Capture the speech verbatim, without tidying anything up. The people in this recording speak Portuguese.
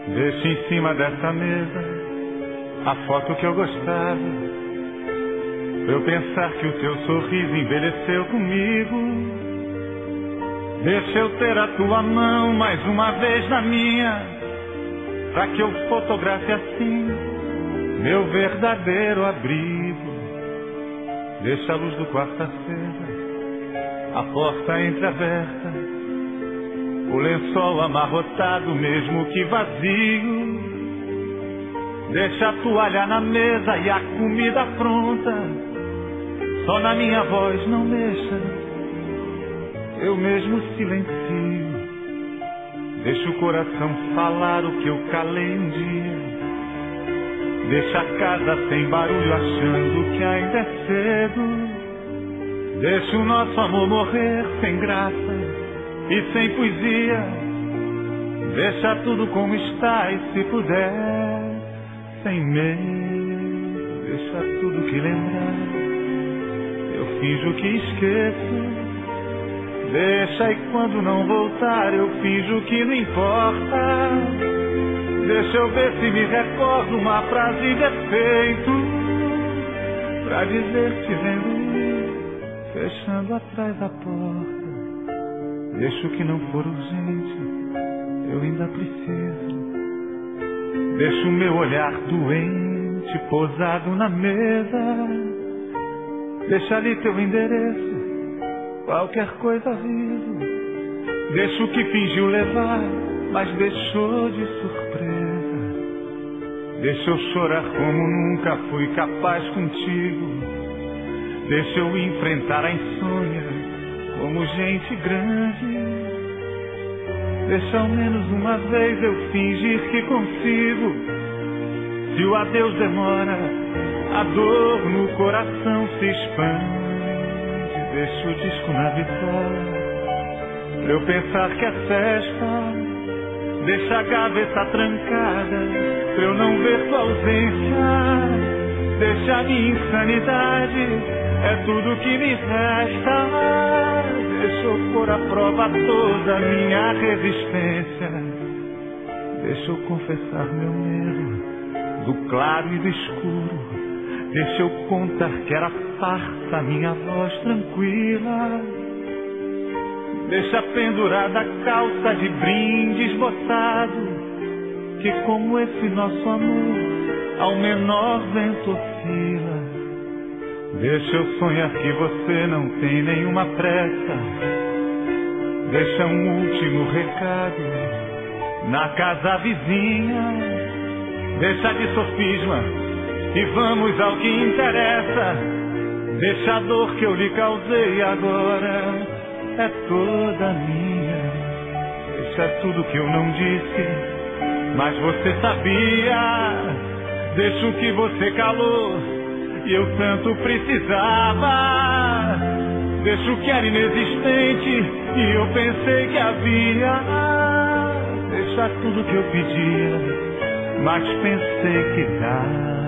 Deixa em cima dessa mesa a foto que eu gostava, pra eu pensar que o teu sorriso envelheceu comigo. Deixa eu ter a tua mão mais uma vez na minha, pra que eu fotografe assim meu verdadeiro abrigo. Deixa a luz do quarto acesa, a porta entreaberta, o lençol amarrotado mesmo que vazio. Deixa a toalha na mesa e a comida pronta, só na minha voz não mexa, eu mesmo silencio. Deixa o coração falar o que eu calei um dia. Deixa a casa sem barulho achando que ainda é cedo. Deixa o nosso amor morrer sem graça e sem poesia. Deixa tudo como está e se puder sem medo. Deixa tudo que lembrar, eu finjo que esqueço. Deixa e quando não voltar eu finjo que não importa. Deixa eu ver se me recordo uma frase de efeito, pra dizer te vendo fechando atrás da porta. Deixa o que não for urgente, eu ainda preciso. Deixa o meu olhar doente posado na mesa. Deixa ali teu endereço, qualquer coisa aviso. Deixa o que fingiu levar, mas deixou de surpresa. Deixa eu chorar como nunca fui capaz contigo. Deixa eu enfrentar a insônia como gente grande. Deixa ao menos uma vez eu fingir que consigo. Se o adeus demora, a dor no coração se expande. Deixa o disco na vitória, pra eu pensar que é festa. Deixa a gaveta trancada, pra eu não ver tua ausência. Deixa a minha insanidade, é tudo que me resta. Deixa eu pôr à prova toda a minha resistência. Deixa eu confessar meu medo do claro e do escuro. Deixa eu contar que era farsa minha voz tranquila. Deixa pendurada a calça de brindes botado, que como esse nosso amor ao menor vento oscila. Deixa eu sonhar que você não tem nenhuma pressa. Deixa um último recado na casa vizinha. Deixa de sofisma e vamos ao que interessa. Deixa a dor que eu lhe causei agora é toda minha. Deixa tudo que eu não disse, mas você sabia. Deixa o que você calou e eu tanto precisava. Deixa o que era inexistente e eu pensei que havia. Deixa tudo que eu pedia, mas pensei que dava.